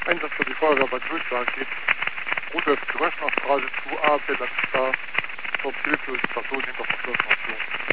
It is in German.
Einsatz für die Feuerwehr Bad Wildschlag geht. Rudolf Gröschner Straße 2a, Bellatstar, dort hilflose Person hinter verschlossener Tür.